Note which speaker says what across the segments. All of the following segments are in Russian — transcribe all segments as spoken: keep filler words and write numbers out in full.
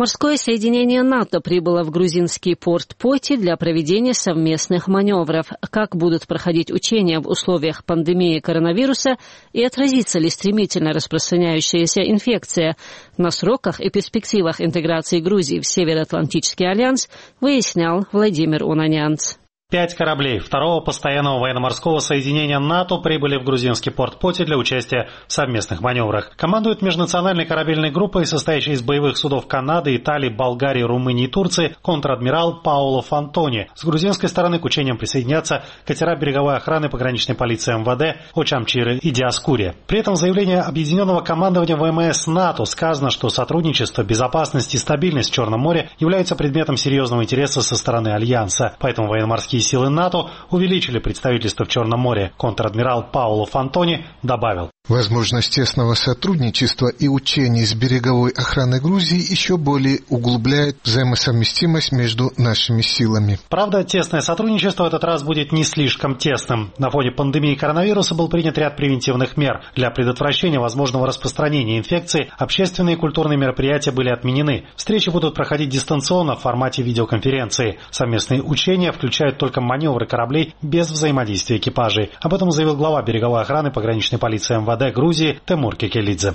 Speaker 1: Морское соединение НАТО прибыло в грузинский порт Поти для проведения совместных маневров. Как будут проходить учения в условиях пандемии коронавируса и отразится ли стремительно распространяющаяся инфекция на сроках и перспективах интеграции Грузии в Североатлантический альянс, выяснял Владимир Унанянц.
Speaker 2: Пять кораблей второго постоянного военно-морского соединения НАТО прибыли в грузинский порт Поти для участия в совместных маневрах. Командует межнациональной корабельной группой, состоящей из боевых судов Канады, Италии, Болгарии, Румынии и Турции, контр-адмирал Паоло Фантони. С грузинской стороны к учениям присоединятся катера береговой охраны пограничной полиции МВД, Очамчиры и Диаскурия. При этом в заявлении Объединенного командования ВМС НАТО сказано, что сотрудничество, безопасность и стабильность в Черном море являются предметом серьезного интереса со стороны Альянса. Поэтому военно-морские силы НАТО увеличили представительство в Черном море. Контр-адмирал Паоло Фантони добавил:
Speaker 3: возможность тесного сотрудничества и учений с береговой охраной Грузии еще более углубляет взаимосовместимость между нашими силами.
Speaker 2: Правда, тесное сотрудничество в этот раз будет не слишком тесным. На фоне пандемии коронавируса был принят ряд превентивных мер. Для предотвращения возможного распространения инфекции общественные и культурные мероприятия были отменены. Встречи будут проходить дистанционно в формате видеоконференции. Совместные учения включают только маневры кораблей без взаимодействия экипажей. Об этом заявил глава береговой охраны пограничной полиции МВД Грузии Темур Кекелидзе.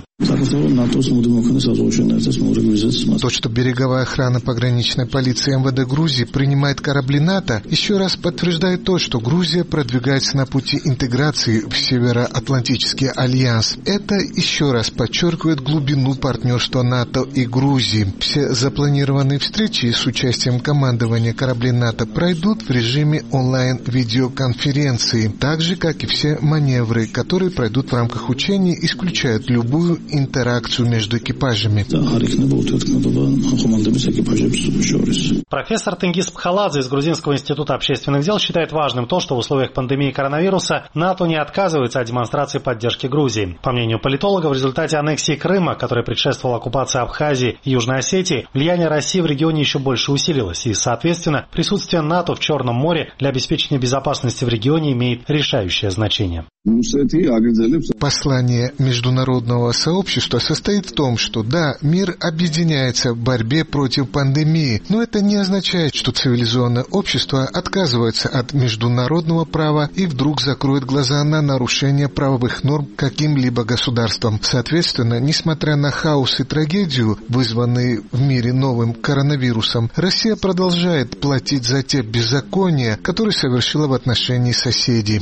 Speaker 3: То, что береговая охрана пограничной полиции МВД Грузии принимает корабли НАТО, еще раз подтверждает то, что Грузия продвигается на пути интеграции в Североатлантический альянс. Это еще раз подчеркивает глубину партнерства НАТО и Грузии. Все запланированные встречи с участием командования кораблей НАТО пройдут в режиме онлайн-видеоконференции, так же, как и все маневры, которые пройдут в рамках учений, исключают любую интеракцию между экипажами.
Speaker 2: Профессор Тенгиз Пхаладзе из Грузинского института общественных дел считает важным то, что в условиях пандемии коронавируса НАТО не отказывается от демонстрации поддержки Грузии. По мнению политолога, в результате аннексии Крыма, которая предшествовала оккупации Абхазии и Южной Осетии, влияние России в регионе еще больше усилилось, и, соответственно, присутствие НАТО в Черном море для обеспечения безопасности в регионе имеет решающее значение.
Speaker 3: Послание международного сообщества состоит в том, что да, мир объединяется в борьбе против пандемии, но это не означает, что цивилизованное общество отказывается от международного права и вдруг закроет глаза на нарушение правовых норм каким-либо государством. Соответственно, несмотря на хаос и трагедию, вызванные в мире новым коронавирусом, Россия продолжает платить за те беззакония, которые совершила в отношении соседей.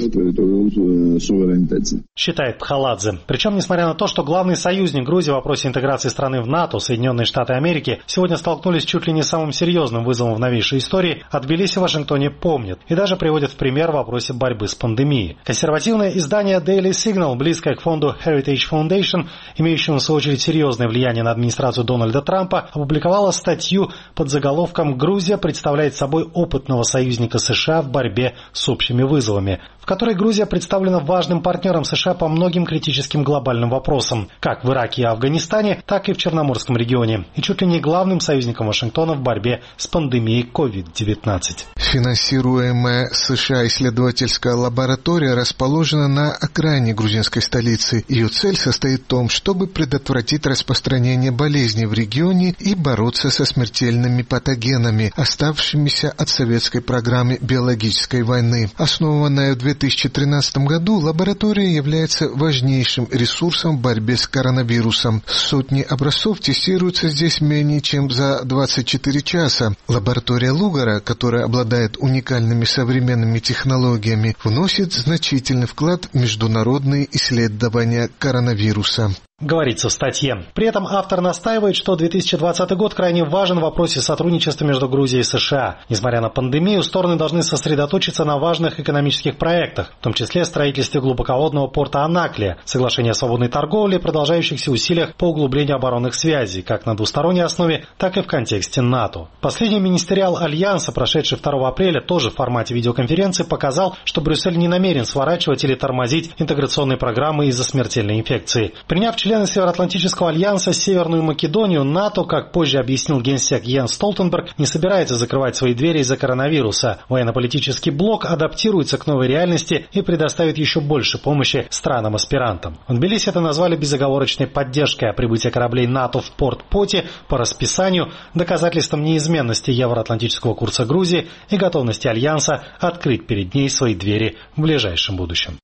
Speaker 2: Считает Пхаладзе. Причем, несмотря на то, что главный союзник Грузии в вопросе интеграции страны в НАТО, Соединенные Штаты Америки, сегодня столкнулись чуть ли не с самым серьезным вызовом в новейшей истории, о Тбилиси в Вашингтоне помнят и даже приводят в пример в вопросе борьбы с пандемией. Консервативное издание Daily Signal, близкое к фонду Heritage Foundation, имеющему в свою очередь серьезное влияние на администрацию Дональда Трампа, опубликовало статью под заголовком «Грузия представляет собой опытного союзника США в борьбе с общими вызовами», в которой Грузия представлена важным партнером США по многим критическим глобальным вопросам, как в Ираке и Афганистане, так и в Черноморском регионе, и чуть ли не главным союзником Вашингтона в борьбе с пандемией ковид девятнадцать.
Speaker 3: Финансируемая США исследовательская лаборатория расположена на окраине грузинской столицы. Ее цель состоит в том, чтобы предотвратить распространение болезней в регионе и бороться со смертельными патогенами, оставшимися от советской программы биологической войны. Основанная в две тысячи тринадцатом году, лаборатория является важнейшим ресурсом в борьбе с коронавирусом. Сотни образцов тестируются здесь менее чем за двадцать четыре часа. Лаборатория Лугара, которая обладает уникальными современными технологиями, вносит значительный вклад в международные исследования коронавируса.
Speaker 2: Говорится в статье. При этом автор настаивает, что две тысячи двадцатый год крайне важен в вопросе сотрудничества между Грузией и США. Несмотря на пандемию, стороны должны сосредоточиться на важных экономических проектах, в том числе строительстве глубоководного порта Анаклия, соглашения о свободной торговле и продолжающихся усилиях по углублению оборонных связей, как на двусторонней основе, так и в контексте НАТО. Последний министериал Альянса, прошедший второго апреля, тоже в формате видеоконференции, показал, что Брюссель не намерен сворачивать или тормозить интеграционные программы из-за смертельной инфекции. Приняв Члены Североатлантического альянса Северную Македонию НАТО, как позже объяснил генсек Йенс Столтенберг, не собирается закрывать свои двери из-за коронавируса. Военно-политический блок адаптируется к новой реальности и предоставит еще больше помощи странам-аспирантам. В Тбилиси это назвали безоговорочной поддержкой, а прибытие кораблей НАТО в порт Поти по расписанию доказательством неизменности евроатлантического курса Грузии и готовности альянса открыть перед ней свои двери в ближайшем будущем.